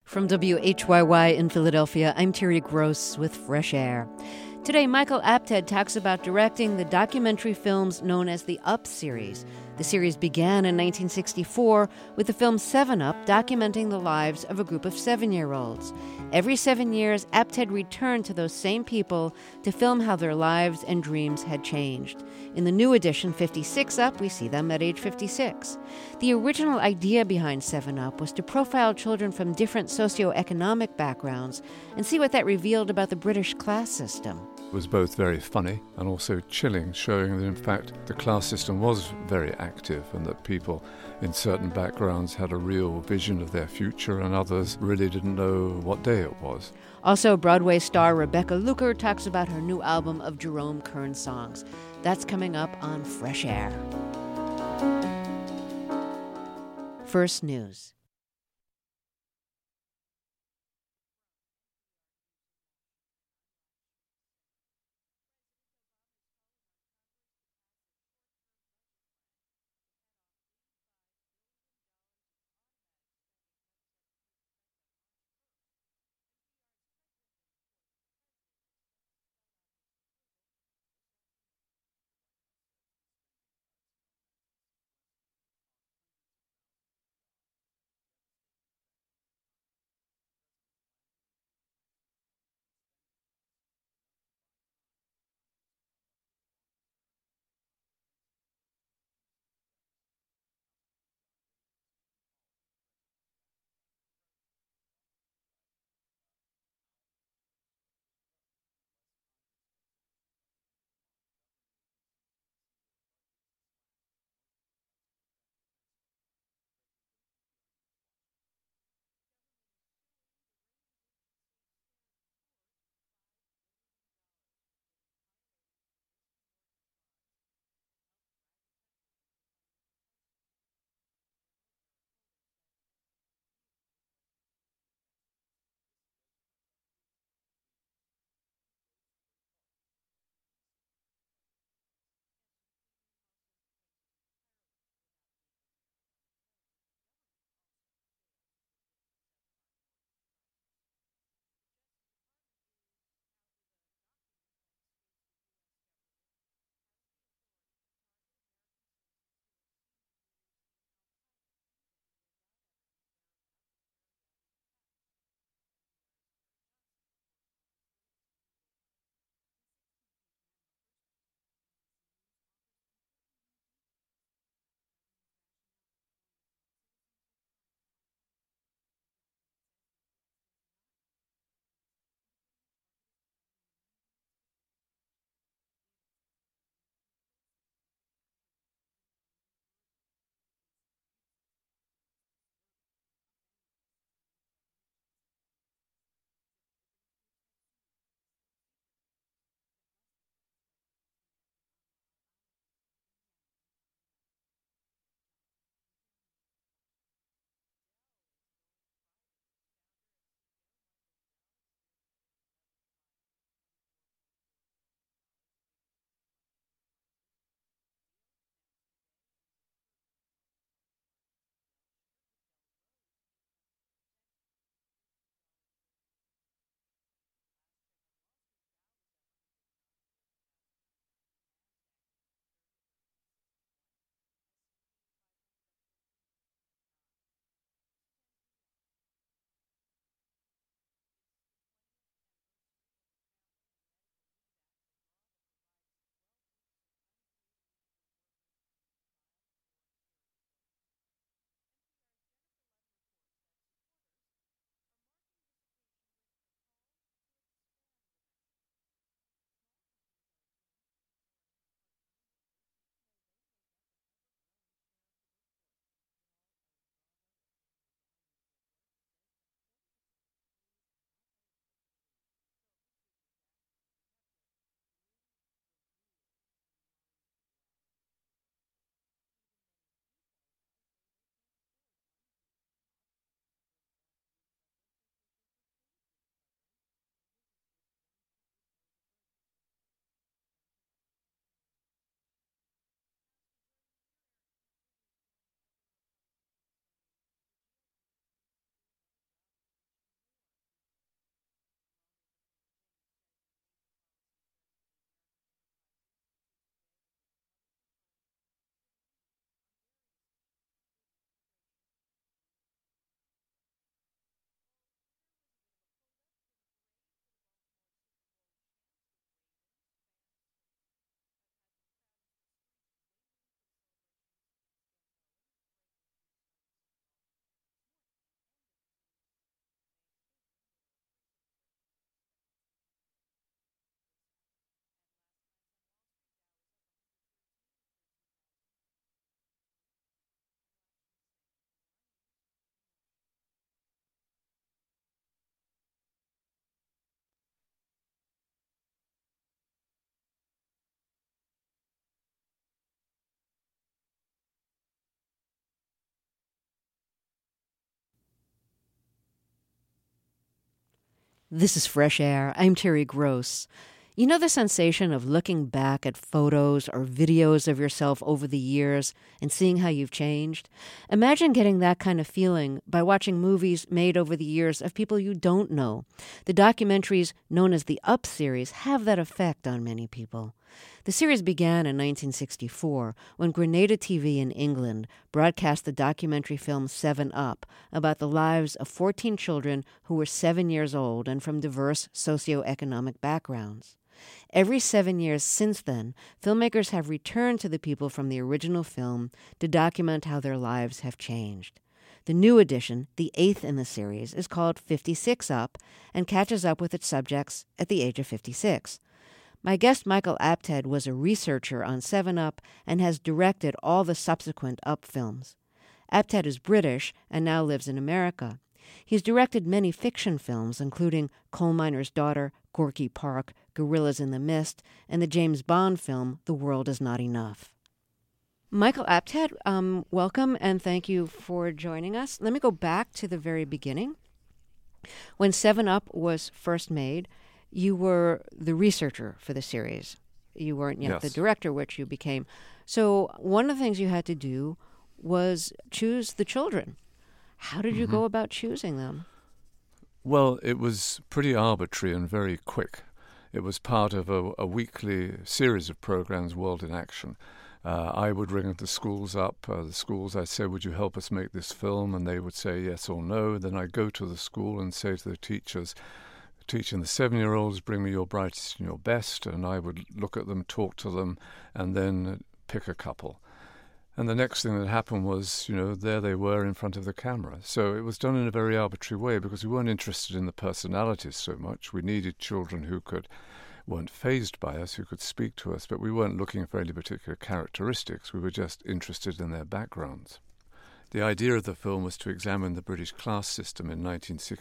From WHYY in Philadelphia, I'm Terry Gross with Fresh Air. Today, Michael Apted talks about directing the documentary films known as the Up series. The series began in 1964 with the film 7 Up, documenting the lives of a group of 7-year-olds. Every 7 years, Apted returned to those same people to film how their lives and dreams had changed. In the new edition, 56 Up, we see them at age 56. The original idea behind 7 Up was to profile children from different socioeconomic backgrounds and see what that revealed about the British class system. It was both very funny and also chilling, showing that in fact the class system was very active and that people in certain backgrounds had a real vision of their future and others really didn't know what day it was. Also, Broadway star Rebecca Luker talks about her new album of Jerome Kern songs. That's coming up on Fresh Air. First News. This is Fresh Air. I'm Terry Gross. You know the sensation of looking back at photos or videos of yourself over the years and seeing how you've changed? Imagine getting that kind of feeling by watching movies made over the years of people you don't know. The documentaries known as the Up series have that effect on many people. The series began in 1964 when Grenada TV in England broadcast the documentary film 7 Up about the lives of 14 children who were 7 years old and from diverse socioeconomic backgrounds. Every 7 years since then, filmmakers have returned to the people from the original film to document how their lives have changed. The new edition, the 8th in the series, is called 56 Up and catches up with its subjects at the age of 56. My guest Michael Apted was a researcher on 7 Up and has directed all the subsequent Up films. Apted is British and now lives in America. He's directed many fiction films, including Coal Miner's Daughter, Gorky Park, Gorillas in the Mist, and the James Bond film The World Is Not Enough. Michael Apted, welcome and thank you for joining us. Let me go back to the very beginning. When 7 Up was first made, you were the researcher for the series. You weren't yet the director, which you became. So one of the things you had to do was choose the children. How did you go about choosing them? Well, it was pretty arbitrary and very quick. It was part of a weekly series of programs, World in Action. I would ring the schools up. I'd say, would you help us make this film? And they would say yes or no. Then I'd go to the school and say to the teachers, teaching the 7-year-olds, bring me your brightest and your best, and I would look at them, talk to them, and then pick a couple. And the next thing that happened was, there they were in front of the camera. So it was done in a very arbitrary way because we weren't interested in the personalities so much. We needed children who weren't fazed by us, who could speak to us, but we weren't looking for any particular characteristics. We were just interested in their backgrounds. The idea of the film was to examine the British class system in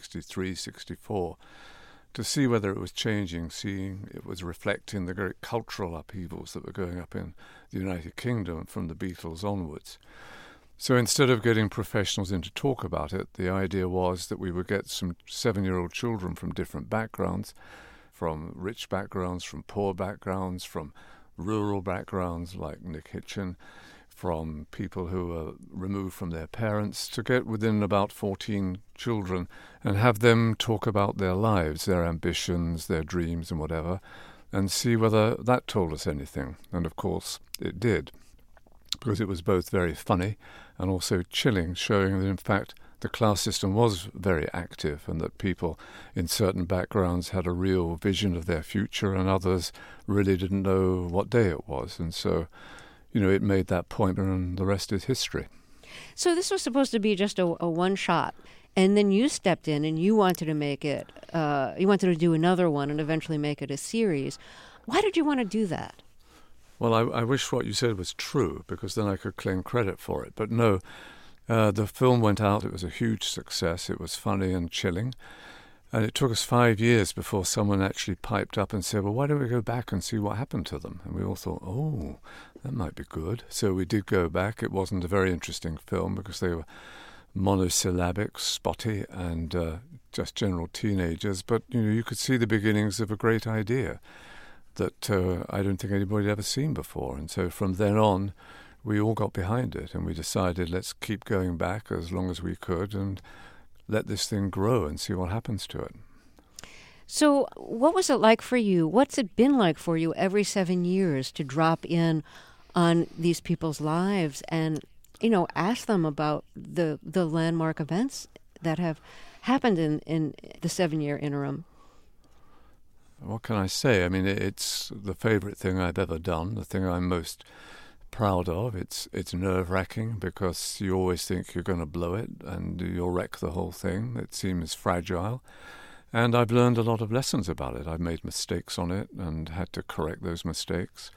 1963-64, to see whether it was changing, seeing it was reflecting the great cultural upheavals that were going up in the United Kingdom from the Beatles onwards. So instead of getting professionals in to talk about it, the idea was that we would get some 7-year-old children from different backgrounds, from rich backgrounds, from poor backgrounds, from rural backgrounds like Nick Hitchen, from people who are removed from their parents, to get within about 14 children and have them talk about their lives, their ambitions, their dreams and whatever, and see whether that told us anything. And of course it did, because it was both very funny and also chilling, showing that in fact the class system was very active and that people in certain backgrounds had a real vision of their future and others really didn't know what day it was. And so it made that point, and the rest is history. So this was supposed to be just a one-shot, and then you stepped in and you wanted to make it, you wanted to do another one and eventually make it a series. Why did you want to do that? Well, I wish what you said was true, because then I could claim credit for it. But no, the film went out. It was a huge success. It was funny and chilling. And it took us 5 years before someone actually piped up and said, well, why don't we go back and see what happened to them? And we all thought, oh, that might be good. So we did go back. It wasn't a very interesting film because they were monosyllabic, spotty, and just general teenagers. But, you could see the beginnings of a great idea that I don't think anybody had ever seen before. And so from then on, we all got behind it, and we decided let's keep going back as long as we could and let this thing grow and see what happens to it. So what was it like for you? What's it been like for you every 7 years to drop in on these people's lives and, ask them about the landmark events that have happened in the 7-year interim? What can I say? I mean, it's the favorite thing I've ever done, the thing I'm most proud of. It's nerve-wracking because you always think you're going to blow it and you'll wreck the whole thing. It seems fragile. And I've learned a lot of lessons about it. I've made mistakes on it and had to correct those mistakes.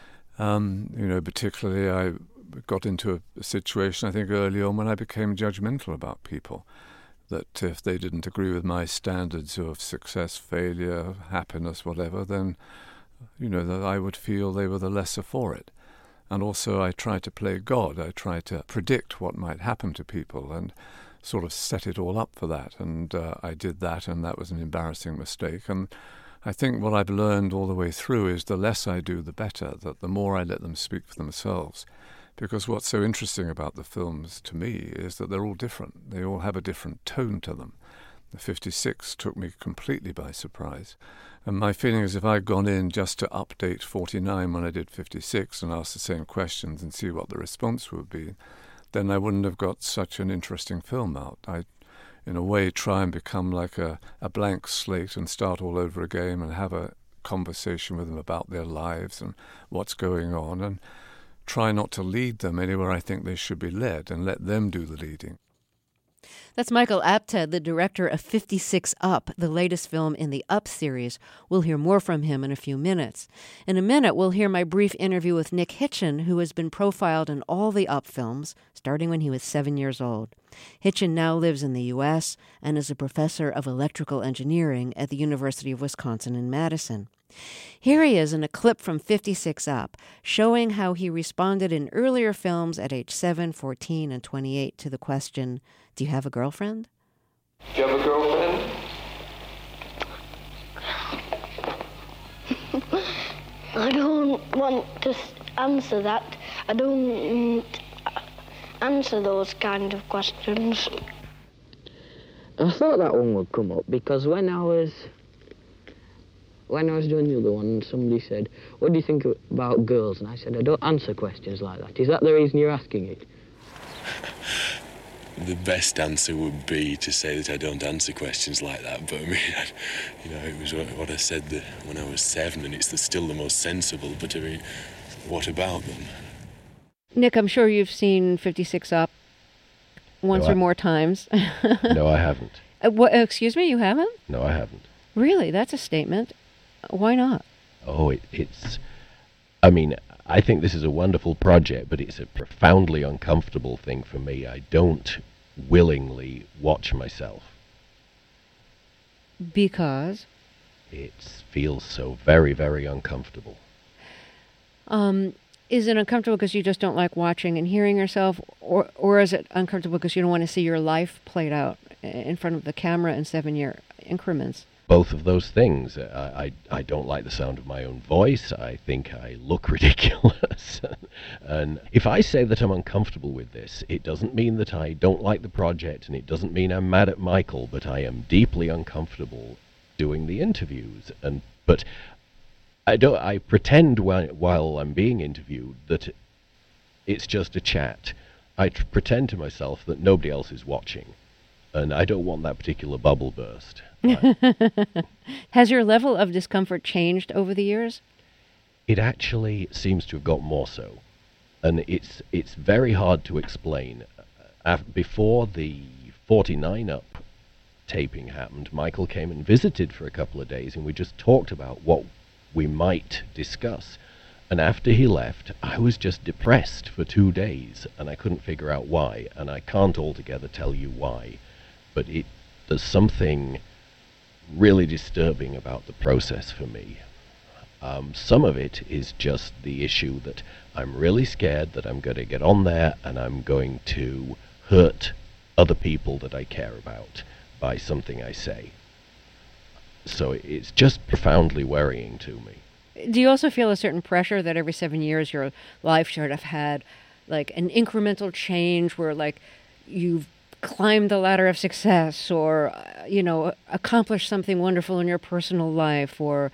Particularly I got into a situation, I think, early on when I became judgmental about people. That if they didn't agree with my standards of success, failure, happiness, whatever, then, that I would feel they were the lesser for it. And also I tried to play God. I tried to predict what might happen to people and sort of set it all up for that. And I did that, and that was an embarrassing mistake. And I think what I've learned all the way through is the less I do, the better, that the more I let them speak for themselves. Because what's so interesting about the films to me is that they're all different. They all have a different tone to them. The 56 took me completely by surprise. And my feeling is if I'd gone in just to update 49 when I did 56 and asked the same questions and see what the response would be, then I wouldn't have got such an interesting film out. I, in a way, try and become like a blank slate and start all over again and have a conversation with them about their lives and what's going on, and try not to lead them anywhere I think they should be led and let them do the leading. That's Michael Apted, the director of 56 Up, the latest film in the Up series. We'll hear more from him in a few minutes. In a minute, we'll hear my brief interview with Nick Hitchen, who has been profiled in all the Up films, starting when he was 7 years old. Hitchen now lives in the U.S. and is a professor of electrical engineering at the University of Wisconsin in Madison. Here he is in a clip from 56 Up, showing how he responded in earlier films at age 7, 14, and 28 to the question, "Do you have a girlfriend?" Do you have a girlfriend? I don't want to answer that. I don't answer those kind of questions. I thought that one would come up because when I was doing the other one, somebody said, "What do you think about girls?" And I said, "I don't answer questions like that." Is that the reason you're asking it? The best answer would be to say that I don't answer questions like that, but I mean, it was what I said when I was 7, and it's still the most sensible, but I mean, what about them? Nick, I'm sure you've seen 56 Up once or more times. No, I haven't. Excuse me, you haven't? No, I haven't. Really? That's a statement. Why not? Oh, I mean, I think this is a wonderful project, but it's a profoundly uncomfortable thing for me. I don't willingly watch myself. Because? It feels so very, very uncomfortable. Is it uncomfortable because you just don't like watching and hearing yourself, or is it uncomfortable because you don't want to see your life played out in front of the camera in 7-year increments? Both of those things. I don't like the sound of my own voice. I think I look ridiculous. And if I say that I'm uncomfortable with this, it doesn't mean that I don't like the project, and it doesn't mean I'm mad at Michael, but I am deeply uncomfortable doing the interviews. But I pretend while I'm being interviewed that it's just a chat. I pretend to myself that nobody else is watching, and I don't want that particular bubble burst. Has your level of discomfort changed over the years? It actually seems to have got more so, and it's very hard to explain. Before the 49 Up taping happened, Michael came and visited for a couple of days, and we just talked about what we might discuss. And after he left, I was just depressed for 2 days, and I couldn't figure out why, and I can't altogether tell you why, but there's something really disturbing about the process for me. Some of it is just the issue that I'm really scared that I'm going to get on there and I'm going to hurt other people that I care about by something I say. So it's just profoundly worrying to me. Do you also feel a certain pressure that every 7 years your life should have had like an incremental change where like you've climbed the ladder of success or, accomplished something wonderful in your personal life or,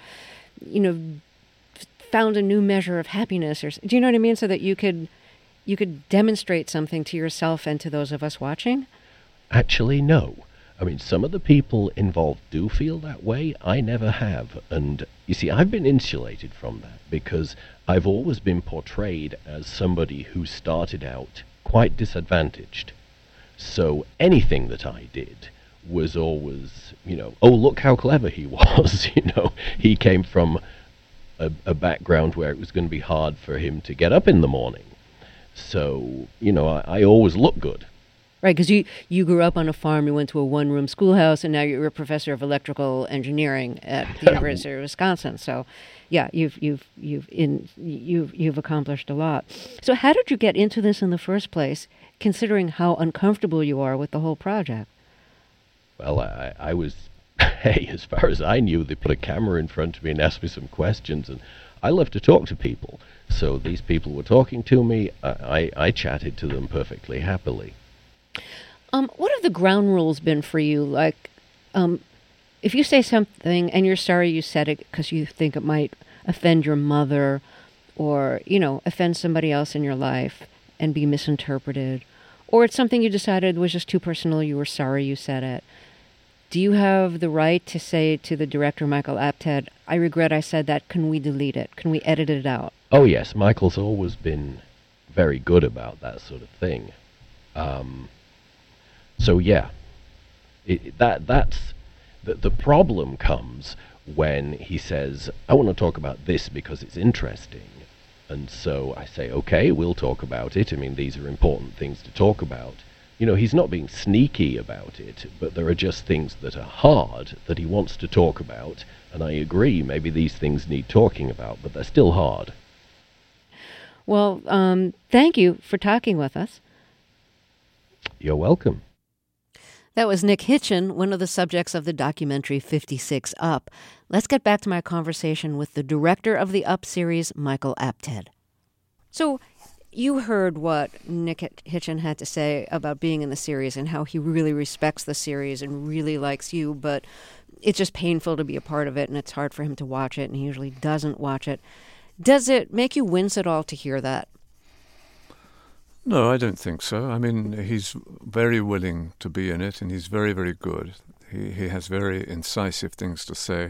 found a new measure of happiness or, do you know what I mean? So that you could demonstrate something to yourself and to those of us watching? Actually, no. I mean, some of the people involved do feel that way. I never have. And you see, I've been insulated from that because I've always been portrayed as somebody who started out quite disadvantaged. So anything that I did was always, oh, look how clever he was. He came from a background where it was going to be hard for him to get up in the morning. So, I always look good. Right, because you grew up on a farm, you went to a one-room schoolhouse, and now you're a professor of electrical engineering at the University of Wisconsin. So, yeah, you've accomplished a lot. So, how did you get into this in the first place, considering how uncomfortable you are with the whole project? Well, I was, hey, as far as I knew, they put a camera in front of me and asked me some questions, and I love to talk to people. So these people were talking to me. I chatted to them perfectly happily. What have the ground rules been for you? Like, if you say something and you're sorry you said it because you think it might offend your mother or, offend somebody else in your life and be misinterpreted, or it's something you decided was just too personal, you were sorry you said it, do you have the right to say to the director, Michael Apted, I regret I said that, can we delete it? Can we edit it out? Oh, yes, Michael's always been very good about that sort of thing. So yeah, that's the problem comes when he says, I want to talk about this because it's interesting. And so I say, okay, we'll talk about it. I mean, these are important things to talk about. He's not being sneaky about it, but there are just things that are hard that he wants to talk about. And I agree, maybe these things need talking about, but they're still hard. Well, thank you for talking with us. You're welcome. That was Nick Hitchen, one of the subjects of the documentary 56 Up. Let's get back to my conversation with the director of the Up series, Michael Apted. So you heard what Nick Hitchen had to say about being in the series and how he really respects the series and really likes you, but it's just painful to be a part of it and it's hard for him to watch it, and he usually doesn't watch it. Does it make you wince at all to hear that? No, I don't think so. I mean, he's very willing to be in it, and he's very, very good. He has very incisive things to say,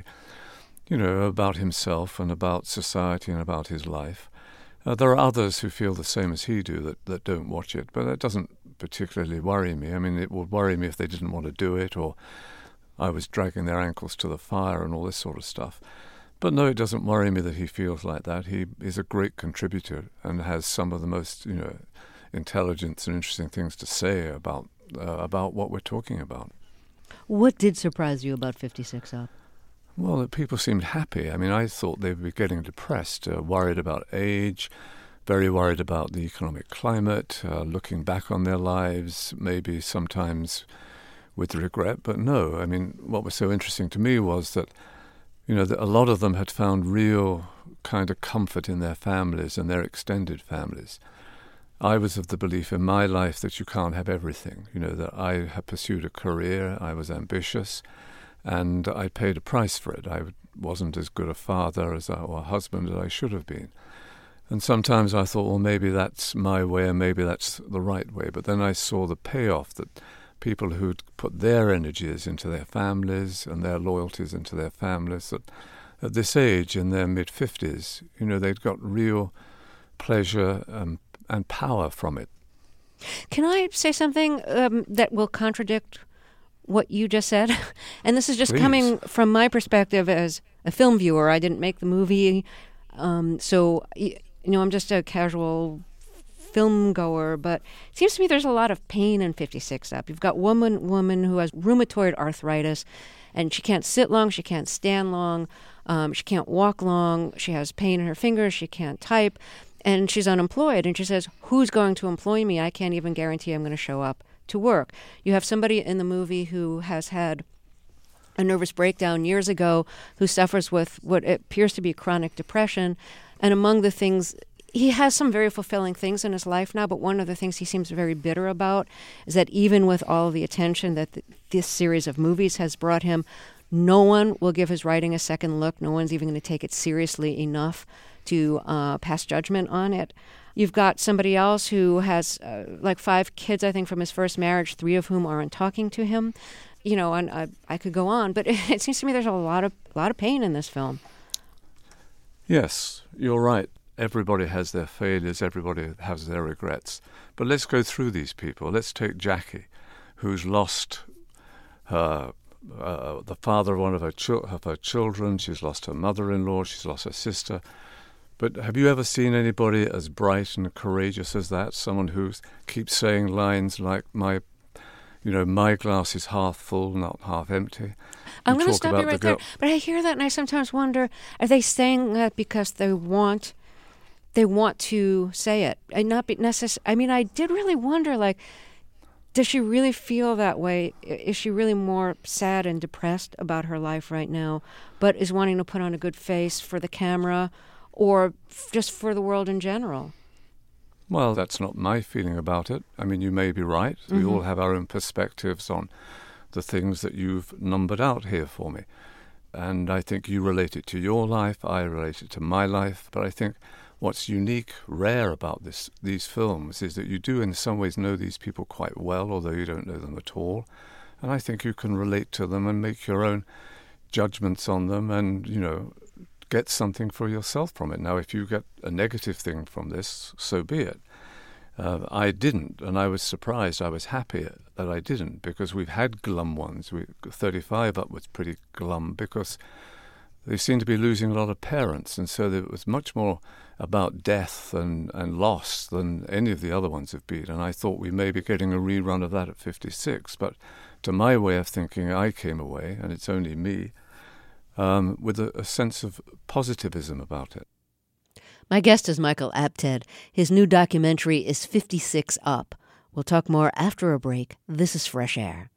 about himself and about society and about his life. There are others who feel the same as he do that don't watch it, but that doesn't particularly worry me. I mean, it would worry me if they didn't want to do it, or I was dragging their ankles to the fire and all this sort of stuff. But no, it doesn't worry me that he feels like that. He is a great contributor and has some of the most, intelligent and interesting things to say about what we're talking about. What did surprise you about 56 Up? Well, that people seemed happy. I mean, I thought they would be getting depressed, worried about age, very worried about the economic climate, looking back on their lives, maybe sometimes with regret. But no, I mean, what was so interesting to me was that, that a lot of them had found real kind of comfort in their families and their extended families. I was of the belief in my life that you can't have everything, that I had pursued a career, I was ambitious, and I paid a price for it. I wasn't as good a father or a husband as I should have been. And sometimes I thought, well, maybe that's my way and maybe that's the right way. But then I saw the payoff that people who'd put their energies into their families and their loyalties into their families, that at this age, in their mid-50s, they'd got real pleasure and power from it. Can I say something that will contradict what you just said? And this is just Please. Coming from my perspective as a film viewer. I didn't make the movie, so I'm just a casual film goer, but it seems to me there's a lot of pain in 56 Up. You've got woman who has rheumatoid arthritis, and she can't sit long, she can't stand long, she can't walk long, she has pain in her fingers, she can't type, and she's unemployed, and she says, who's going to employ me? I can't even guarantee I'm going to show up to work. You have somebody in the movie who has had a nervous breakdown years ago, who suffers with what appears to be chronic depression, and among the things, he has some very fulfilling things in his life now, but one of the things he seems very bitter about is that even with all the attention that this series of movies has brought him, no one will give his writing a second look. No one's even going to take it seriously enough to pass judgment on it. You've got somebody else who has 5 kids, I think, from his first marriage, 3 of whom aren't talking to him. And I could go on, but it seems to me there's a lot of pain in this film. Yes, you're right. Everybody has their failures, everybody has their regrets. But let's go through these people. Let's take Jackie, who's lost the father of one of her children. She's lost her mother-in-law. She's lost her sister. But have you ever seen anybody as bright and courageous as that? Someone who keeps saying lines like, my my glass is half full, not half empty. I'm going to stop you right there. But I hear that, and I sometimes wonder: are they saying that because they want to say it, and not be necessary? I mean, I did really wonder, like, does she really feel that way? Is she really more sad and depressed about her life right now, but is wanting to put on a good face for the camera, or just for the world in general? Well, that's not my feeling about it. I mean, you may be right. We all have our own perspectives on the things that you've numbered out here for me. And I think you relate it to your life, I relate it to my life. But I think what's unique, rare about these films is that you do in some ways know these people quite well, although you don't know them at all. And I think you can relate to them and make your own judgments on them and, get something for yourself from it. Now, if you get a negative thing from this, so be it. I didn't, and I was surprised. I was happy that I didn't, because we've had glum ones. 35 Up was pretty glum because they seem to be losing a lot of parents, and so it was much more about death and loss than any of the other ones have been. And I thought we may be getting a rerun of that at 56, but to my way of thinking, I came away, and it's only me, with a sense of positivism about it. My guest is Michael Apted. His new documentary is 56 Up. We'll talk more after a break. This is Fresh Air.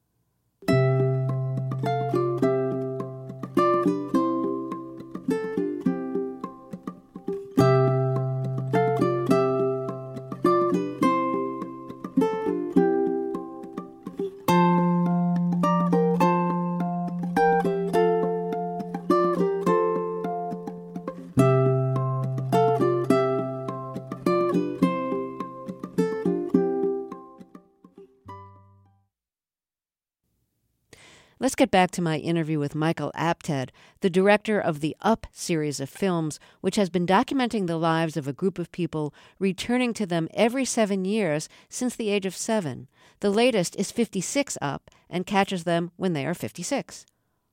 Let's get back to my interview with Michael Apted, the director of the Up series of films, which has been documenting the lives of a group of people, returning to them every 7 years since the age of 7. The latest is 56 Up and catches them when they are 56.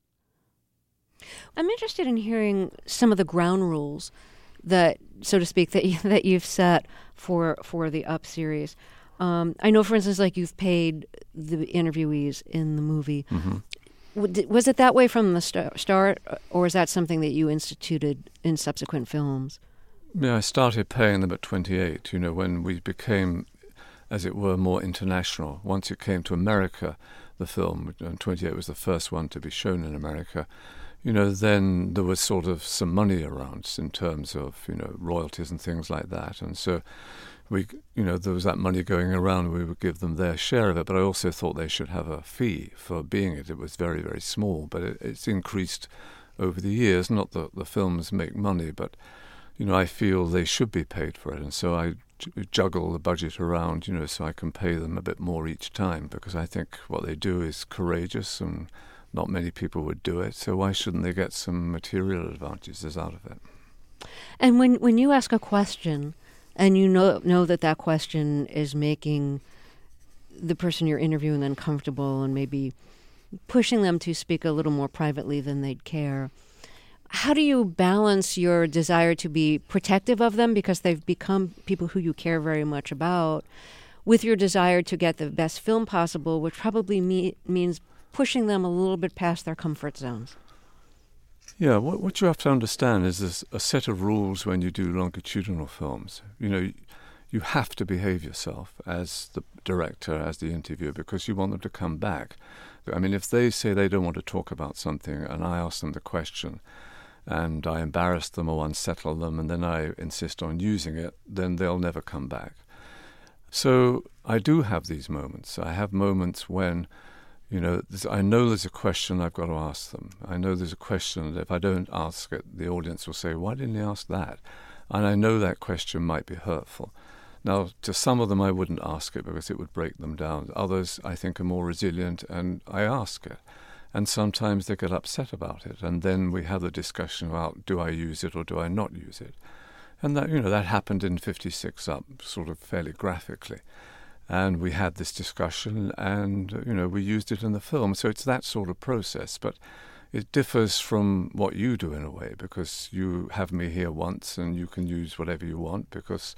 I'm interested in hearing some of the ground rules that, so to speak, that you've set for the Up series. I know, for instance, like you've paid the interviewees in the movie. Mm-hmm. Was it that way from the start, or is that something that you instituted in subsequent films? Yeah, I started paying them at 28, when we became, as it were, more international. Once it came to America, the film, and 28 was the first one to be shown in America, then there was sort of some money around in terms of, royalties and things like that. And so there was that money going around. We would give them their share of it, but I also thought they should have a fee for being it. It was very, very small, but it's increased over the years. Not that the films make money, but, I feel they should be paid for it. And so I juggle the budget around, so I can pay them a bit more each time, because I think what they do is courageous and not many people would do it. So why shouldn't they get some material advantages out of it? And when you ask a question, and you know that question is making the person you're interviewing uncomfortable and maybe pushing them to speak a little more privately than they'd care, how do you balance your desire to be protective of them because they've become people who you care very much about, with your desire to get the best film possible, which probably means pushing them a little bit past their comfort zones? Yeah, what you have to understand is there's a set of rules when you do longitudinal films. You have to behave yourself as the director, as the interviewer, because you want them to come back. I mean, if they say they don't want to talk about something and I ask them the question and I embarrass them or unsettle them and then I insist on using it, then they'll never come back. So I do have these moments. I have moments when I know there's a question I've got to ask them. I know there's a question that if I don't ask it, the audience will say, why didn't he ask that? And I know that question might be hurtful. Now, to some of them, I wouldn't ask it because it would break them down. Others, I think, are more resilient, and I ask it. And sometimes they get upset about it. And then we have the discussion about, do I use it or do I not use it? And that happened in 56 Up, sort of fairly graphically. And we had this discussion, and, we used it in the film. So it's that sort of process. But it differs from what you do in a way, because you have me here once and you can use whatever you want because,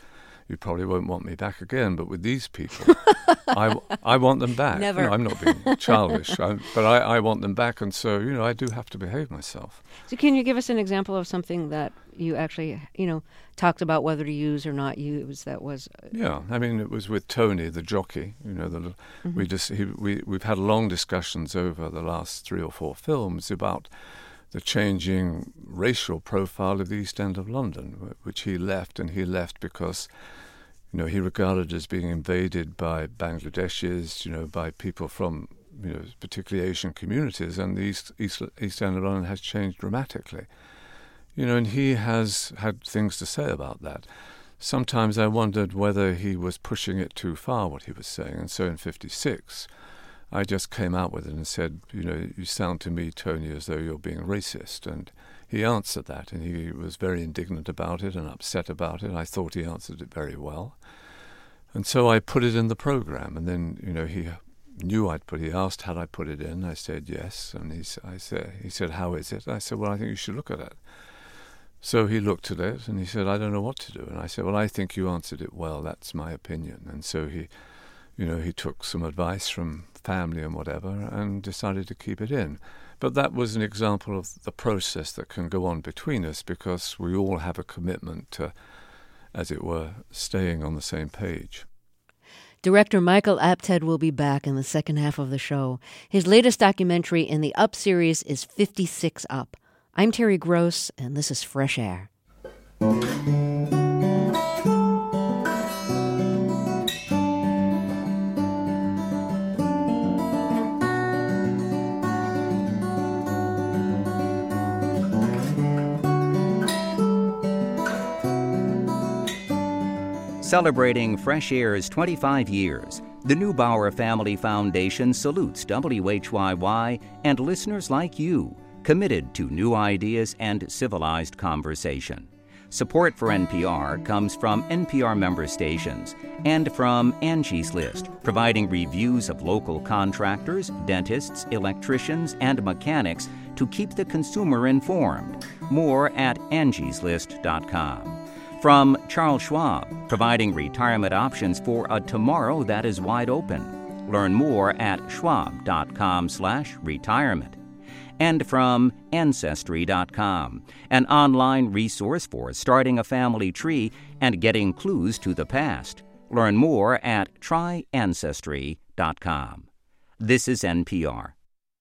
you probably won't want me back again, but with these people, I want them back. Never. I'm not being childish, but I want them back, and so, I do have to behave myself. So can you give us an example of something that you actually, talked about whether to use or not use that was... Yeah, I mean, it was with Tony, the jockey, we've had long discussions over the last 3 or 4 films about the changing racial profile of the East End of London, which he left, and he left because, he regarded as being invaded by Bangladeshis, by people from, particularly Asian communities, and the East End of London has changed dramatically. And he has had things to say about that. Sometimes I wondered whether he was pushing it too far, what he was saying, and so in 56, I just came out with it and said, you sound to me, Tony, as though you're being racist. And he answered that, and he was very indignant about it and upset about it. I thought he answered it very well. And so I put it in the program, and then, he knew he asked had I put it in. I said yes, and he said, how is it? I said, well, I think you should look at it. So he looked at it, and he said, I don't know what to do. And I said, well, I think you answered it well. That's my opinion. And so he took some advice from family and whatever and decided to keep it in. But that was an example of the process that can go on between us, because we all have a commitment to, as it were, staying on the same page. Director Michael Apted will be back in the second half of the show. His latest documentary in the Up series is 56 Up. I'm Terry Gross, and this is Fresh Air. Celebrating Fresh Air's 25 years, the Neubauer Family Foundation salutes WHYY and listeners like you, committed to new ideas and civilized conversation. Support for NPR comes from NPR member stations and from Angie's List, providing reviews of local contractors, dentists, electricians, and mechanics to keep the consumer informed. More at angieslist.com. From Charles Schwab, providing retirement options for a tomorrow that is wide open. Learn more at schwab.com/retirement. And from Ancestry.com, an online resource for starting a family tree and getting clues to the past. Learn more at tryancestry.com. This is NPR.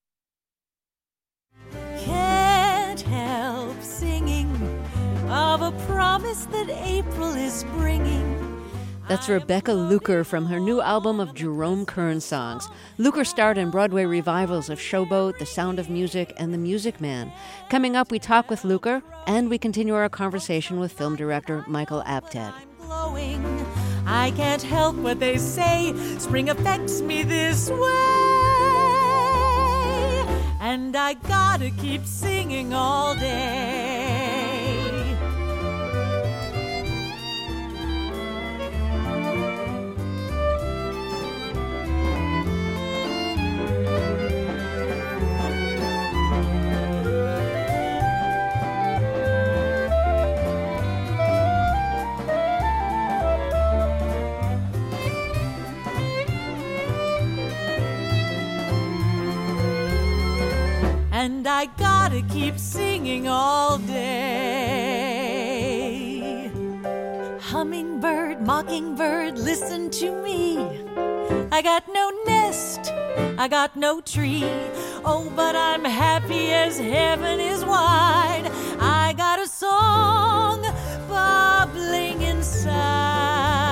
Can't help singing of a promise that April is bringing. That's Rebecca Luker from her new album of Jerome Kern songs. Luker starred in Broadway revivals of Showboat, The Sound of Music, and The Music Man. Coming up, we talk with Luker, and we continue our conversation with film director Michael Apted. I can't help what they say, spring affects me this way, and I gotta keep singing all day. And I gotta keep singing all day. Hummingbird, mockingbird, listen to me. I got no nest, I got no tree. Oh, but I'm happy as heaven is wide. I got a song bubbling inside.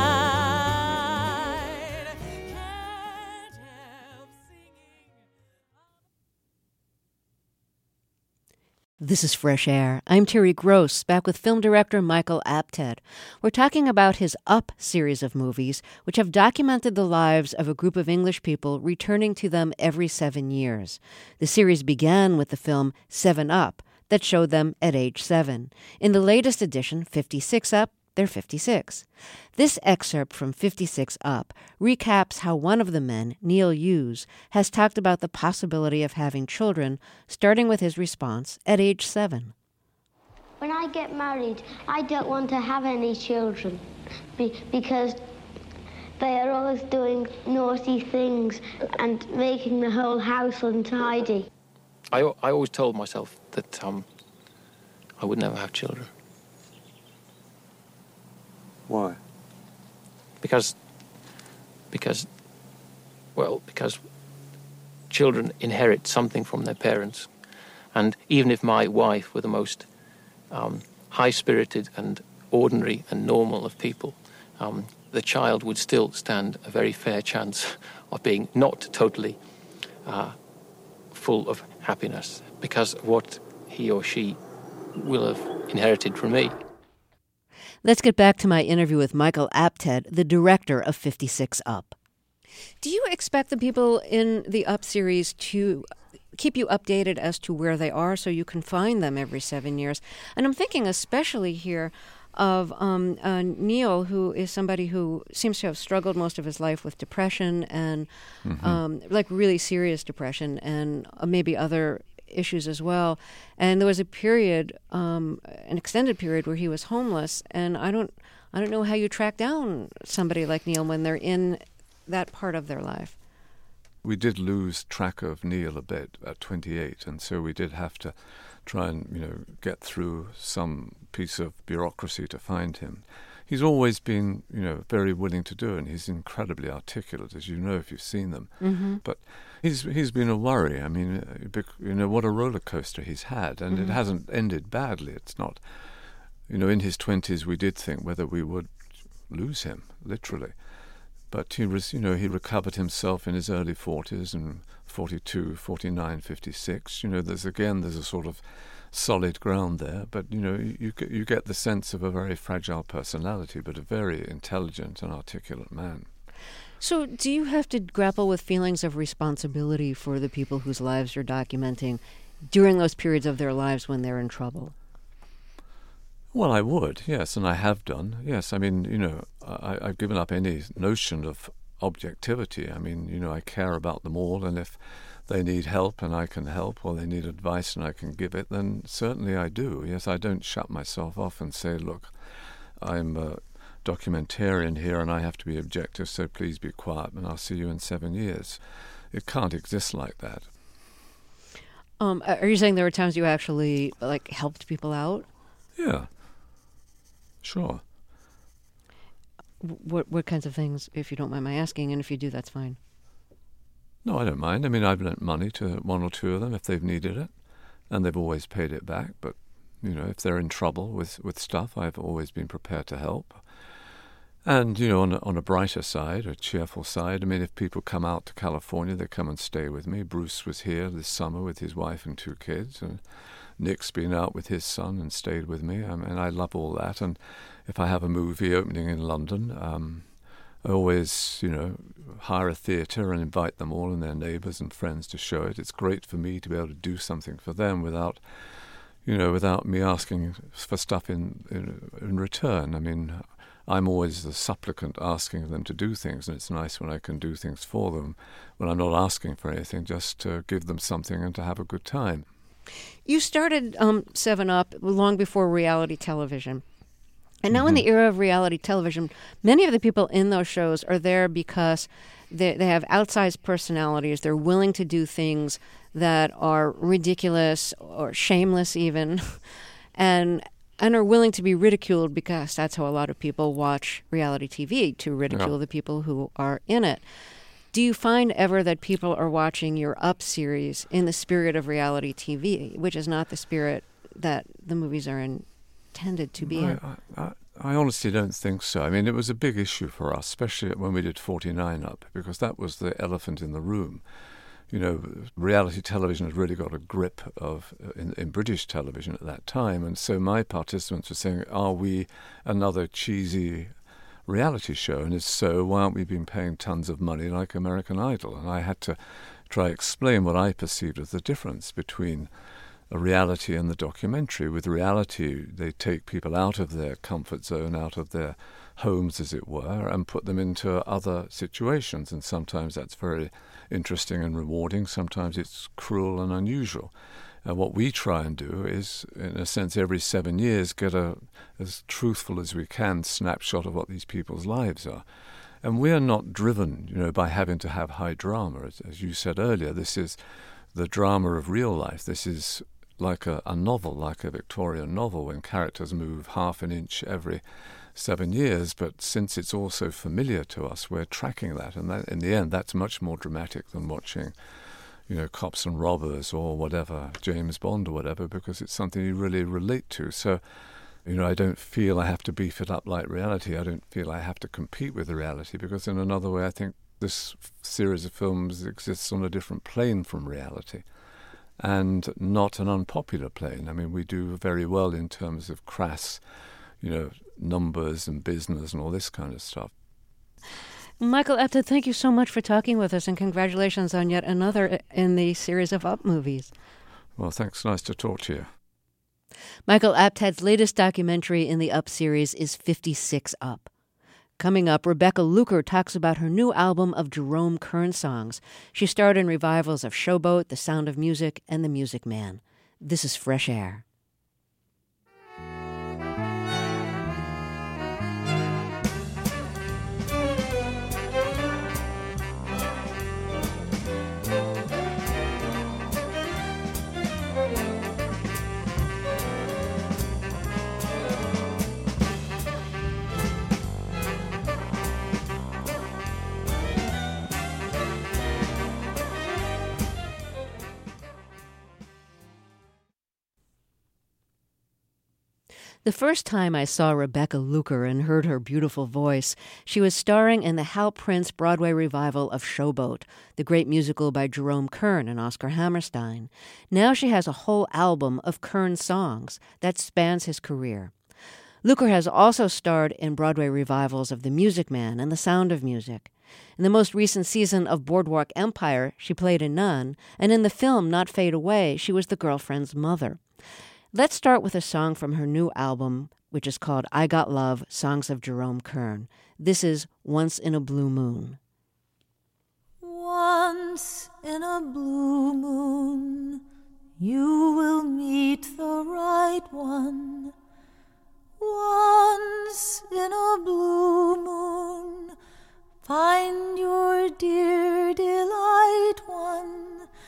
This is Fresh Air. I'm Terry Gross, back with film director Michael Apted. We're talking about his Up series of movies, which have documented the lives of a group of English people returning to them every 7 years. The series began with the film 7 Up, that showed them at age 7. In the latest edition, 56 Up, they're 56. This excerpt from 56 Up recaps how one of the men, Neil Hughes, has talked about the possibility of having children, starting with his response at age 7. When I get married, I don't want to have any children. because they are always doing naughty things and making the whole house untidy. I always told myself that I would never have children. Why? Because children inherit something from their parents. And even if my wife were the most high-spirited and ordinary and normal of people, the child would still stand a very fair chance of being not totally full of happiness because of what he or she will have inherited from me. Let's get back to my interview with Michael Apted, the director of 56 Up. Do you expect the people in the Up series to keep you updated as to where they are so you can find them every 7 years? And I'm thinking especially here of Neil, who is somebody who seems to have struggled most of his life with depression and like really serious depression and maybe other issues as well. And there was a period, an extended period, where he was homeless. And I don't know how you track down somebody like Neil when they're in that part of their life. We did lose track of Neil a bit at 28, and so we did have to try and, get through some piece of bureaucracy to find him. He's always been, very willing to do it, and he's incredibly articulate, as you know if you've seen them. Mm-hmm. But he's been a worry. I mean, what a roller coaster he's had, and it hasn't ended badly. It's not, in his 20s we did think whether we would lose him, literally. But he was, he recovered himself in his early 40s and 42, 49, 56. There's a sort of solid ground there. But, you get the sense of a very fragile personality, but a very intelligent and articulate man. So do you have to grapple with feelings of responsibility for the people whose lives you're documenting during those periods of their lives when they're in trouble? Well, I would, yes, and I have done. Yes, I mean, I've given up any notion of objectivity. I mean, I care about them all, and if they need help and I can help, or they need advice and I can give it, then certainly I do. Yes, I don't shut myself off and say, look, I'm a documentarian here and I have to be objective, so please be quiet and I'll see you in 7 years. It can't exist like that. Are you saying there were times you actually, helped people out? Yeah. Sure. What kinds of things, if you don't mind my asking, and if you do, that's fine. No, I don't mind. I mean, I've lent money to one or two of them if they've needed it, and they've always paid it back. But, if they're in trouble with stuff, I've always been prepared to help. And, on a brighter side, a cheerful side, I mean, if people come out to California, they come and stay with me. Bruce was here this summer with his wife and 2 kids, and Nick's been out with his son and stayed with me, and I love all that. And if I have a movie opening in London, I always, hire a theatre and invite them all and their neighbours and friends to show it. It's great for me to be able to do something for them without me asking for stuff in return. I mean, I'm always the supplicant asking them to do things, and it's nice when I can do things for them, when I'm not asking for anything, just to give them something and to have a good time. You started 7 Up long before reality television. And now in the era of reality television, many of the people in those shows are there because they have outsized personalities. They're willing to do things that are ridiculous or shameless even, and are willing to be ridiculed because that's how a lot of people watch reality TV, to ridicule the people who are in it. Do you find ever that people are watching your Up series in the spirit of reality TV, which is not the spirit that the movies are intended to be in? I honestly don't think so. I mean, it was a big issue for us, especially when we did 49 Up, because that was the elephant in the room. Reality television had really got a grip in British television at that time, and so my participants were saying, are we another cheesy reality show? And if so, why aren't we being paying tons of money like American Idol? And I had to try to explain what I perceived as the difference between a reality and the documentary. With reality, they take people out of their comfort zone, out of their homes, as it were, and put them into other situations. And sometimes that's very interesting and rewarding. Sometimes it's cruel and unusual. And what we try and do is, in a sense, every 7 years, get as truthful as we can snapshot of what these people's lives are. And we are not driven, by having to have high drama. As you said earlier, this is the drama of real life. This is like a novel, like a Victorian novel, when characters move half an inch every 7 years. But since it's also familiar to us, we're tracking that. And that, in the end, that's much more dramatic than watching Cops and Robbers or whatever, James Bond or whatever, because it's something you really relate to. So, I don't feel I have to beef it up like reality. I don't feel I have to compete with the reality, because in another way I think this series of films exists on a different plane from reality, and not an unpopular plane. I mean, we do very well in terms of crass, numbers and business and all this kind of stuff. Michael Apted, thank you so much for talking with us, and congratulations on yet another in the series of Up movies. Well, thanks. Nice to talk to you. Michael Apted's latest documentary in the Up series is 56 Up. Coming up, Rebecca Luker talks about her new album of Jerome Kern songs. She starred in revivals of Showboat, The Sound of Music, and The Music Man. This is Fresh Air. The first time I saw Rebecca Luker and heard her beautiful voice, she was starring in the Hal Prince Broadway revival of Showboat, the great musical by Jerome Kern and Oscar Hammerstein. Now she has a whole album of Kern songs that spans his career. Luker has also starred in Broadway revivals of The Music Man and The Sound of Music. In the most recent season of Boardwalk Empire, she played a nun, and in the film Not Fade Away, she was the girlfriend's mother. Let's start with a song from her new album, which is called I Got Love, Songs of Jerome Kern. This is Once in a Blue Moon. Once in a blue moon, you will meet the right one. Once in a blue moon, find your dear delight one.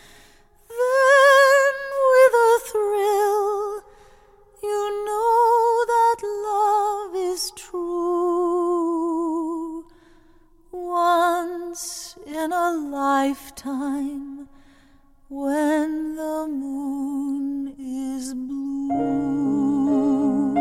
Then with a thrill, you know that love is true. Once in a lifetime, when the moon is blue.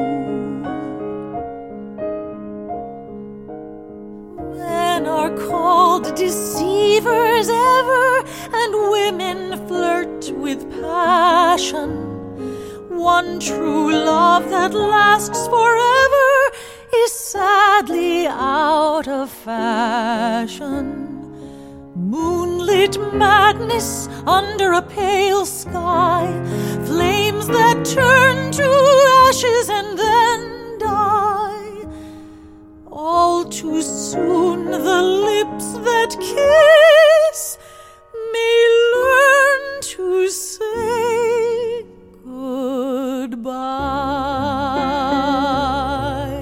Men are called deceivers ever, and women flirt with passion. One true love that lasts forever is sadly out of fashion. Moonlit madness under a pale sky, flames that turn to ashes and then die. All too soon the lips that kiss may learn to say goodbye.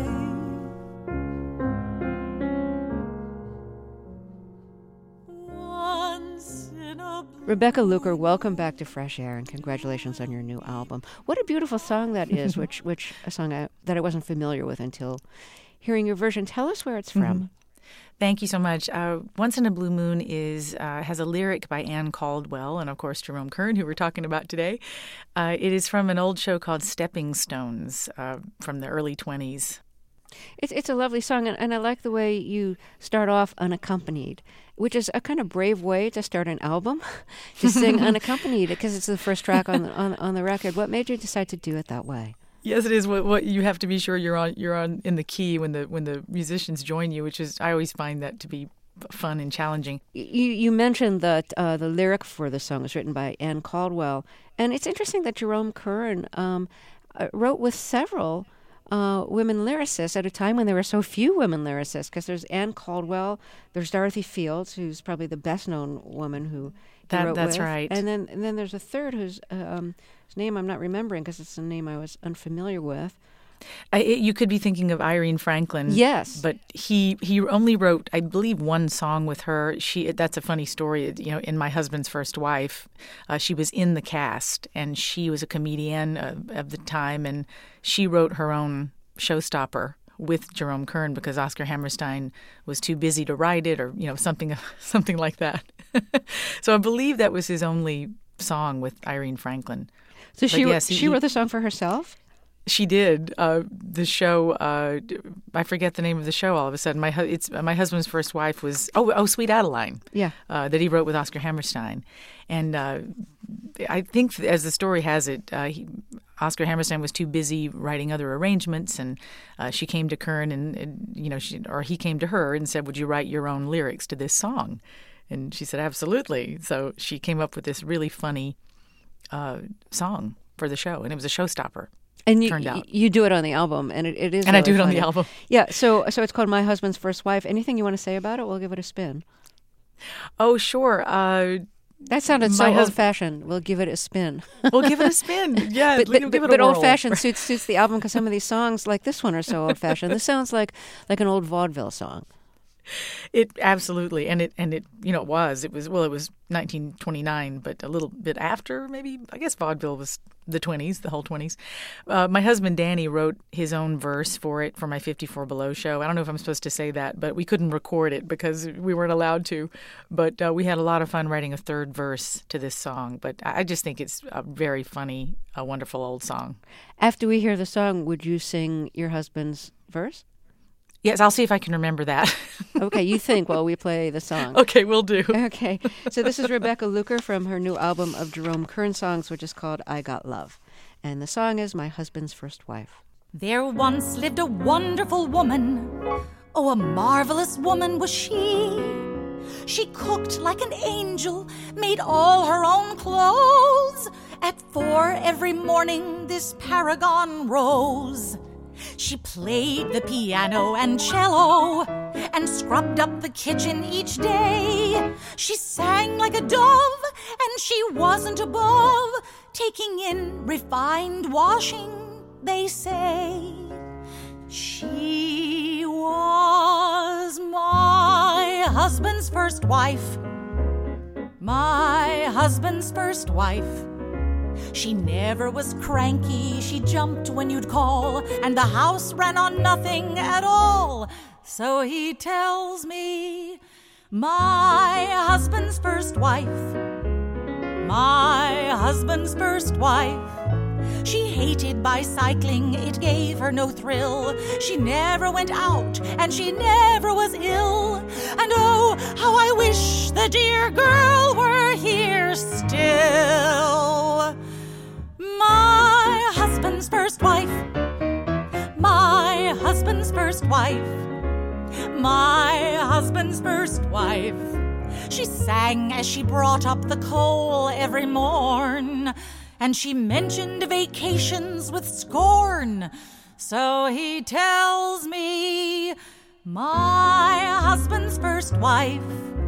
Once in a Rebecca Luker, welcome back to Fresh Air, and congratulations on your new album. What a beautiful song that is, which a song that I wasn't familiar with until hearing your version. Tell us where it's from. Mm-hmm. Thank you so much. Once in a Blue Moon has a lyric by Anne Caldwell and, of course, Jerome Kern, who we're talking about today. It is from an old show called Stepping Stones from the early 1920s. It's a lovely song, and I like the way you start off unaccompanied, which is a kind of brave way to start an album, to sing unaccompanied, because it's the first track on the record. What made you decide to do it that way? Yes, it is. What you have to be sure you're on in the key when the musicians join you, which is I always find that to be fun and challenging. You mentioned that the lyric for the song was written by Anne Caldwell, and it's interesting that Jerome Kern wrote with several women lyricists at a time when there were so few women lyricists, because there's Anne Caldwell, there's Dorothy Fields, who's probably the best known woman who That's right. And then there's a third whose name I'm not remembering because it's a name I was unfamiliar with. You could be thinking of Irene Franklin. Yes. But he only wrote, I believe, one song with her. That's a funny story. In My Husband's First Wife, she was in the cast, and she was a comedian of the time, and she wrote her own showstopper with Jerome Kern because Oscar Hammerstein was too busy to write it, or something like that. So I believe that was his only song with Irene Franklin. So she wrote the song for herself? She did. The show, I forget the name of the show all of a sudden. My Husband's First Wife was, Sweet Adeline. Yeah. That he wrote with Oscar Hammerstein. And I think, as the story has it, Oscar Hammerstein was too busy writing other arrangements, and she came to Kern or he came to her and said, "Would you write your own lyrics to this song?" And she said, "Absolutely." So she came up with this really funny song for the show, and it was a showstopper. And turned out. You do it on the album, and it is. And really I do it funny. on the album. Yeah, so it's called My Husband's First Wife. Anything you want to say about it? We'll give it a spin. Oh, sure. That sounded so old-fashioned. We'll give it a spin. We'll give it a spin. Yeah, but give it a but whirl. old-fashioned suits the album because some of these songs, like this one, are so old-fashioned. This sounds like an old vaudeville song. It absolutely, and it it was 1929, but a little bit after, maybe. I guess vaudeville was the 20s, the whole 20s. My husband Danny wrote his own verse for it for my 54 Below show. I don't know if I'm supposed to say that, but we couldn't record it because we weren't allowed to. But we had a lot of fun writing a third verse to this song. But I just think it's a very funny, a wonderful old song. After we hear the song, would you sing your husband's verse? Yes, I'll see if I can remember that. Okay, you think while we play the song. Okay, will do. Okay, so this is Rebecca Luker from her new album of Jerome Kern songs, which is called I Got Love. And the song is My Husband's First Wife. There once lived a wonderful woman. Oh, a marvelous woman was she. She cooked like an angel, made all her own clothes. At 4 every morning this paragon rose. She played the piano and cello and scrubbed up the kitchen each day. She sang like a dove, and she wasn't above taking in refined washing, they say. She was my husband's first wife. My husband's first wife. She never was cranky, she jumped when you'd call, and the house ran on nothing at all. So he tells me, my husband's first wife, my husband's first wife. She hated bicycling, it gave her no thrill. She never went out, and she never was ill. And oh, how I wish the dear girl were here still. My husband's first wife, my husband's first wife, my husband's first wife. She sang as she brought up the coal every morn, and she mentioned vacations with scorn. So he tells me, my husband's first wife,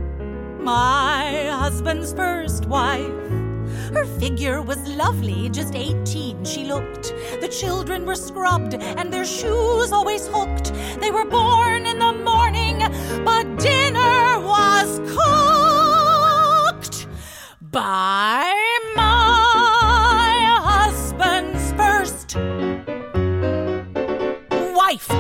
my husband's first wife. Her figure was lovely, just 18 she looked. The children were scrubbed and their shoes always hooked. They were born in the morning, but dinner was cooked by my husband's first wife.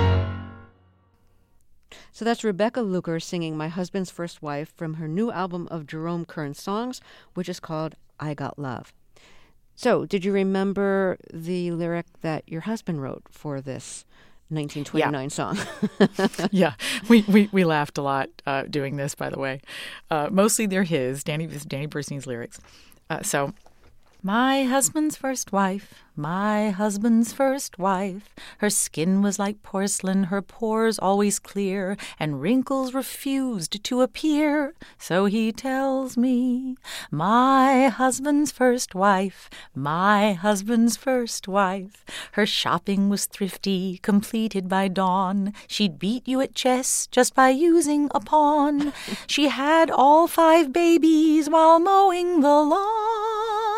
So that's Rebecca Luker singing My Husband's First Wife from her new album of Jerome Kern songs, which is called I Got Love. So, did you remember the lyric that your husband wrote for this 1929 song? Yeah, we laughed a lot doing this, by the way. Mostly they're his, Danny Bernstein's lyrics. So, My husband's first wife, my husband's first wife. Her skin was like porcelain, her pores always clear, and wrinkles refused to appear. So he tells me, my husband's first wife, my husband's first wife. Her shopping was thrifty, completed by dawn. She'd beat you at chess just by using a pawn. She had all 5 babies while mowing the lawn.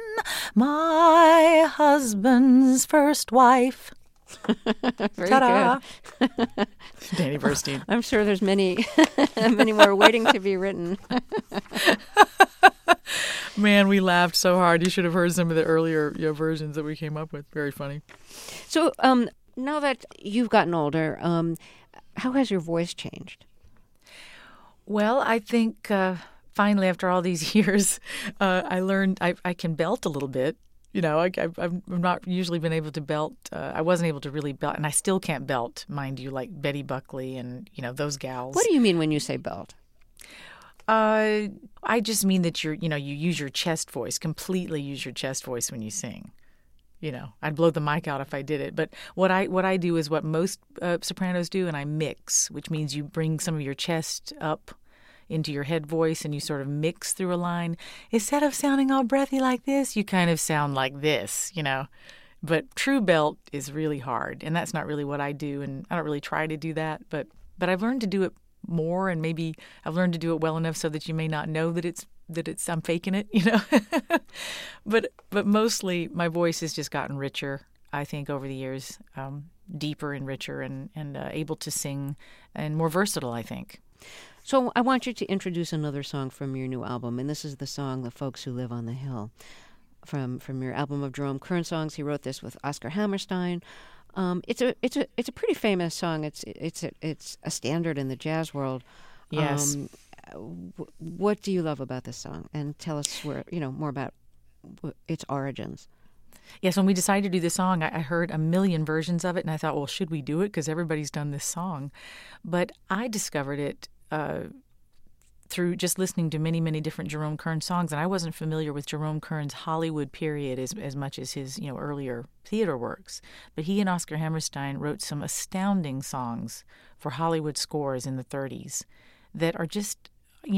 My husband's first wife. Very Ta-da. good. Danny Burstein. I'm sure there's many, many more waiting to be written. Man, we laughed so hard. You should have heard some of the earlier versions that we came up with. Very funny. So now that you've gotten older, how has your voice changed? Well, I think finally, after all these years, I learned I can belt a little bit. You know, I've not usually been able to belt. I wasn't able to really belt, and I still can't belt, mind you, like Betty Buckley and, you know, those gals. What do you mean when you say belt? I just mean that you use your chest voice, completely use your chest voice when you sing. You know, I'd blow the mic out if I did it. But what I do is what most sopranos do, and I mix, which means you bring some of your chest up into your head voice and you sort of mix through a line. Instead of sounding all breathy like this, you kind of sound like this, you know. But true belt is really hard, and that's not really what I do, and I don't really try to do that. But I've learned to do it more, and maybe I've learned to do it well enough so that you may not know that it's I'm faking it, you know. But mostly my voice has just gotten richer, I think, over the years, deeper and richer, and able to sing and more versatile, I think. So I want you to introduce another song from your new album, and this is the song "The Folks Who Live on the Hill," from your album of Jerome Kern songs. He wrote this with Oscar Hammerstein. It's a pretty famous song. It's a standard in the jazz world. Yes. What do you love about this song? And tell us more about its origins. Yes, when we decided to do this song, I heard a million versions of it, and I thought, well, should we do it? Because everybody's done this song. But I discovered it through just listening to many, many different Jerome Kern songs, and I wasn't familiar with Jerome Kern's Hollywood period as much as his earlier theater works. But he and Oscar Hammerstein wrote some astounding songs for Hollywood scores in the 30s that are just,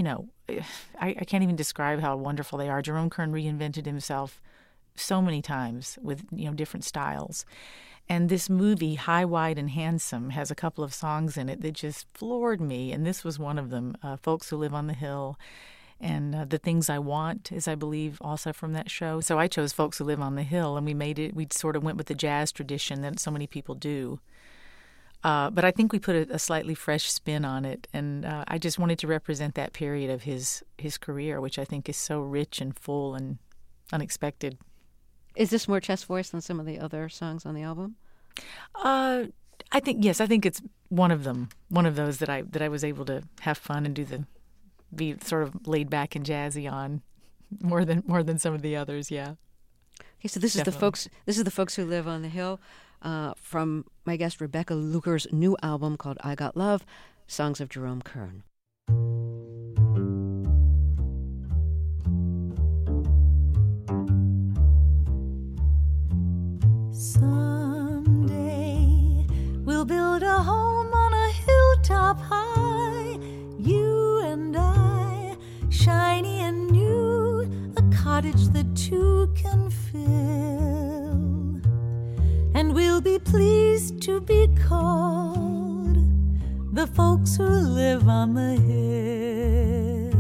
I can't even describe how wonderful they are. Jerome Kern reinvented himself so many times with different styles. And this movie, High, Wide, and Handsome, has a couple of songs in it that just floored me, and this was one of them, Folks Who Live on the Hill, and The Things I Want is, I believe, also from that show. So I chose Folks Who Live on the Hill, and we sort of went with the jazz tradition that so many people do. But I think we put a slightly fresh spin on it, and I just wanted to represent that period of his career, which I think is so rich and full and unexpected. Is this more chest voice than some of the other songs on the album? I think it's one of them, one of those that I was able to have fun and be sort of laid back and jazzy on more than some of the others. Yeah. Okay, so this Definitely. is the folks who live on the hill, from my guest Rebecca Luker's new album called I Got Love, Songs of Jerome Kern. Someday we'll build a home on a hilltop high, you and I, shiny and new, a cottage that two can fill. And we'll be pleased to be called the folks who live on the hill.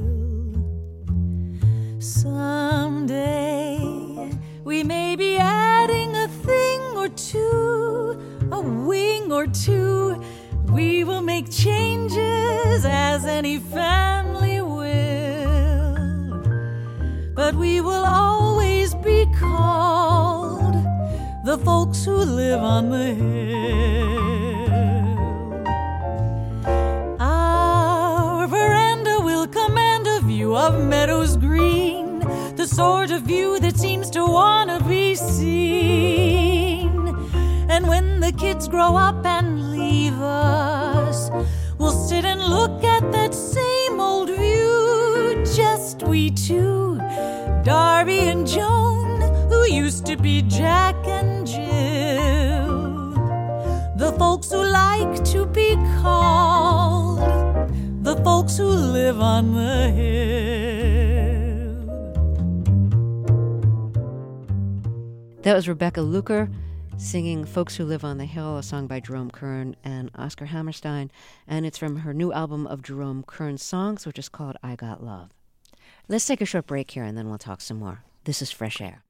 Someday we may be adding a thing or two, a wing or two. We will make changes as any family will, but we will always be called the folks who live on the hill. Our veranda will command a view of meadows green, the sort of view that seems to want to be seen. And when the kids grow up and leave us, we'll sit and look at that same old view, just we two, Darby and Joan. used to be Jack and Jill, the folks who like to be called the folks who live on the hill. That was Rebecca Luker singing Folks Who Live on the Hill, a song by Jerome Kern and Oscar Hammerstein, and it's from her new album of Jerome Kern's songs, which is called I Got Love. Let's take a short break here, and then we'll talk some more. This is Fresh Air.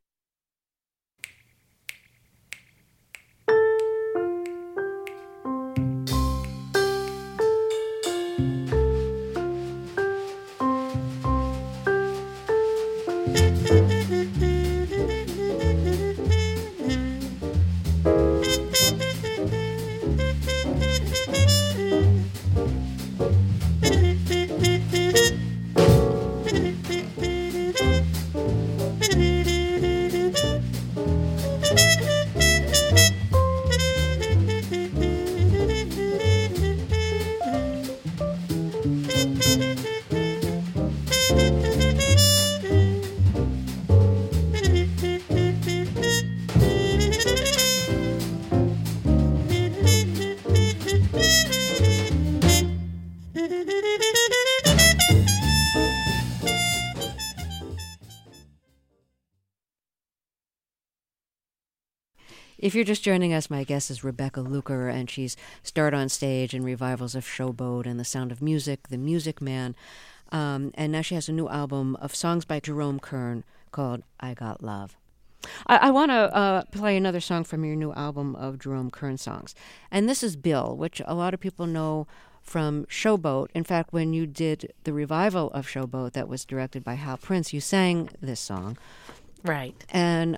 If you're just joining us, my guest is Rebecca Luker, and she's starred on stage in revivals of Showboat and The Sound of Music, The Music Man, and now she has a new album of songs by Jerome Kern called I Got Love. I want to play another song from your new album of Jerome Kern songs, and this is Bill, which a lot of people know from Showboat. In fact, when you did the revival of Showboat that was directed by Hal Prince, you sang this song. Right. And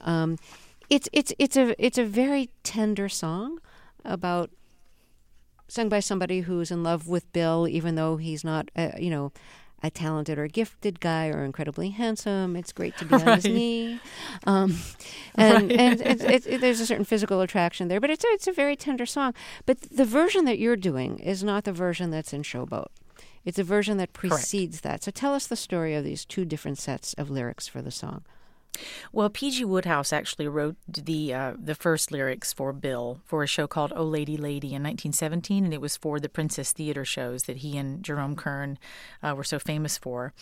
It's a very tender song about sung by somebody who's in love with Bill, even though he's not, a talented or gifted guy or incredibly handsome. It's great to be on his knee, and there's a certain physical attraction there. But it's a very tender song. But the version that you're doing is not the version that's in Showboat. It's a version that precedes that. So tell us the story of these two different sets of lyrics for the song. Well, P.G. Wodehouse actually wrote the first lyrics for Bill for a show called Oh Lady Lady in 1917, and it was for the Princess Theater shows that he and Jerome Kern were so famous for.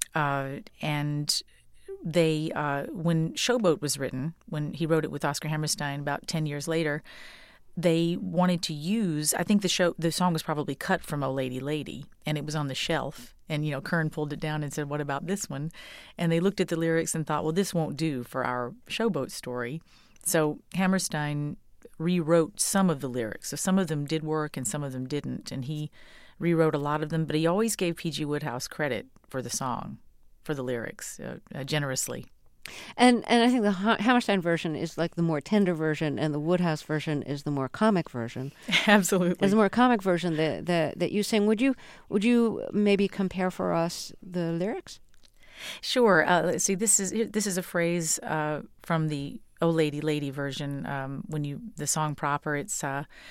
And they, when Showboat was written, when he wrote it with Oscar Hammerstein about 10 years later, they wanted to use, I think the song was probably cut from Oh Lady Lady, and it was on the shelf. And, Kern pulled it down and said, what about this one? And they looked at the lyrics and thought, well, this won't do for our Showboat story. So Hammerstein rewrote some of the lyrics. So some of them did work and some of them didn't. And he rewrote a lot of them, but he always gave P.G. Wodehouse credit for the song, for the lyrics, generously. And I think the Hammerstein version is like the more tender version, and the Wodehouse version is the more comic version. Absolutely, as the more comic version that you sing. Would you maybe compare for us the lyrics? Sure. Let's see. This is a phrase from the Oh Lady Lady version. The song proper, it's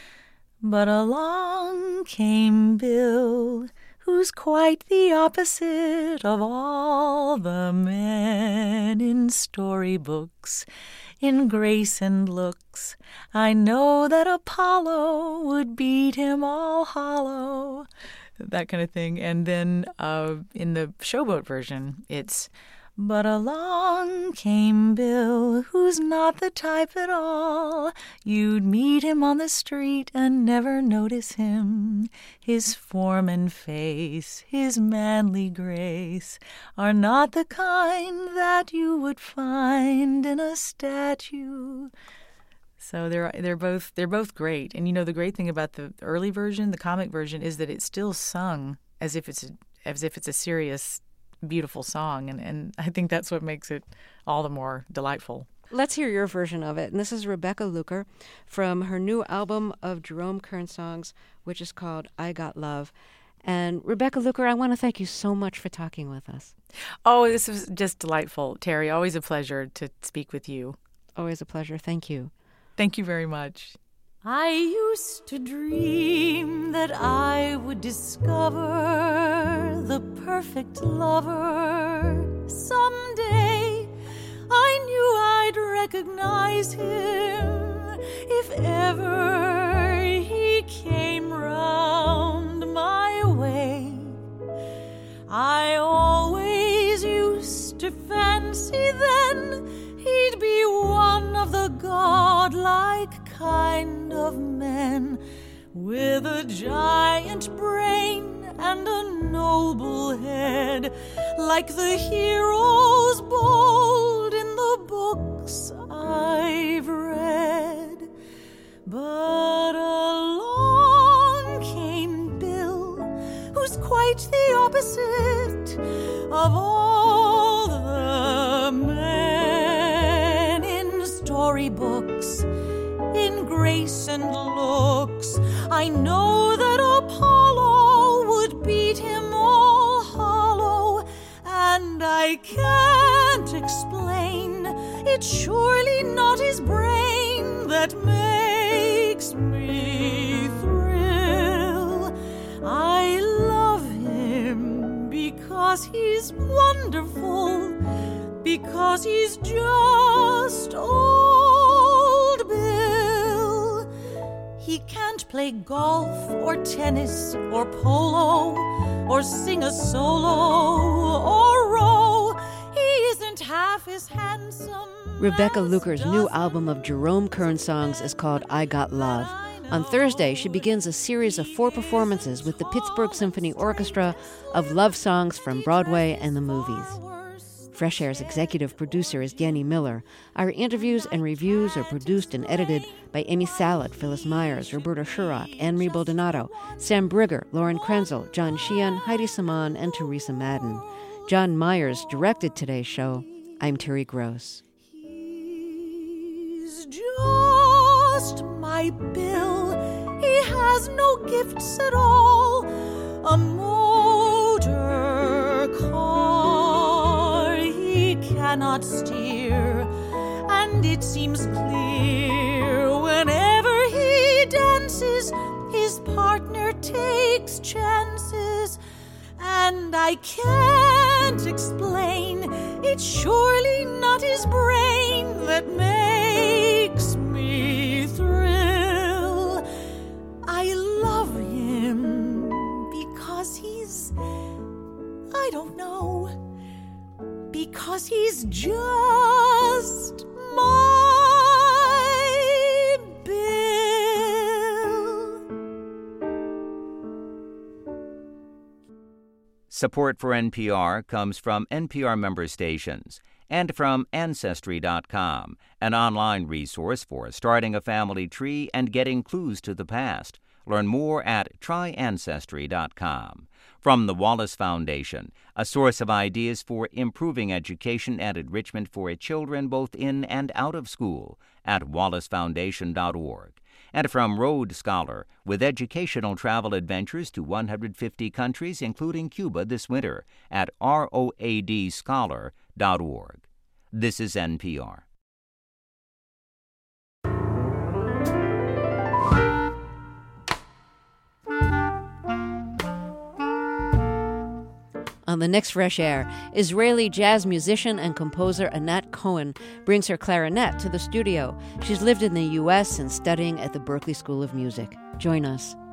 but along came Bill, who's quite the opposite of all the men in storybooks, in grace and looks. I know that Apollo would beat him all hollow, that kind of thing. And then in the Showboat version, it's, but along came Bill, who's not the type at all. You'd meet him on the street and never notice him. His form and face, his manly grace, are not the kind that you would find in a statue. So they're both great. And the great thing about the early version, the comic version, is that it's still sung as if it's a serious, beautiful song, and I think that's what makes it all the more delightful. Let's hear your version of it. And this is Rebecca Luker from her new album of Jerome Kern songs, which is called I Got Love. And Rebecca Luker, I want to thank you so much for talking with us. Oh, this was just delightful, Terry. Always a pleasure to speak with you. Always a pleasure. Thank you. Thank you very much. I used to dream that I would discover the perfect lover someday. I knew I'd recognize him if ever he came round my way. I always used to fancy then he'd be one of the godlike kind of men, with a giant brain and a noble head, like the heroes bold in the books I've read. But along came Bill, who's quite the opposite of all the men in storybooks, in grace and looks. I know that Apollo would beat him all hollow, and I can't explain. It's surely not his brain that makes me thrill. I love him because he's wonderful, because he's just old Bill. He can't play golf or tennis or polo or sing a solo or row. He isn't half as handsome. Rebecca Luker's new album of Jerome Kern songs is called I Got Love. On Thursday, she begins a series of 4 performances with the Pittsburgh Symphony Orchestra of love songs from Broadway and the movies. Fresh Air's executive producer is Danny Miller. Our interviews and reviews are produced and edited by Amy Salat, Phyllis Myers, Roberta Shurock, Anne-Marie Baldonado, Sam Brigger, Lauren Krenzel, John Sheehan, Heidi Saman, and Teresa Madden. John Myers directed today's show. I'm Terry Gross. He's just my Bill. He has no gifts at all. A motor car he cannot steer, and it seems clear whenever he dances, his partner takes chances. And I can't explain, it's surely not his brain that makes me thrill. I love him because he's, I don't know, because he's just my Bill. Support for NPR comes from NPR member stations and from Ancestry.com, an online resource for starting a family tree and getting clues to the past. Learn more at tryancestry.com. From the Wallace Foundation, a source of ideas for improving education and enrichment for children both in and out of school at wallacefoundation.org. And from Road Scholar, with educational travel adventures to 150 countries, including Cuba this winter, at roadscholar.org. This is NPR. On the next Fresh Air, Israeli jazz musician and composer Anat Cohen brings her clarinet to the studio. She's lived in the U.S. and studying at the Berklee School of Music. Join us.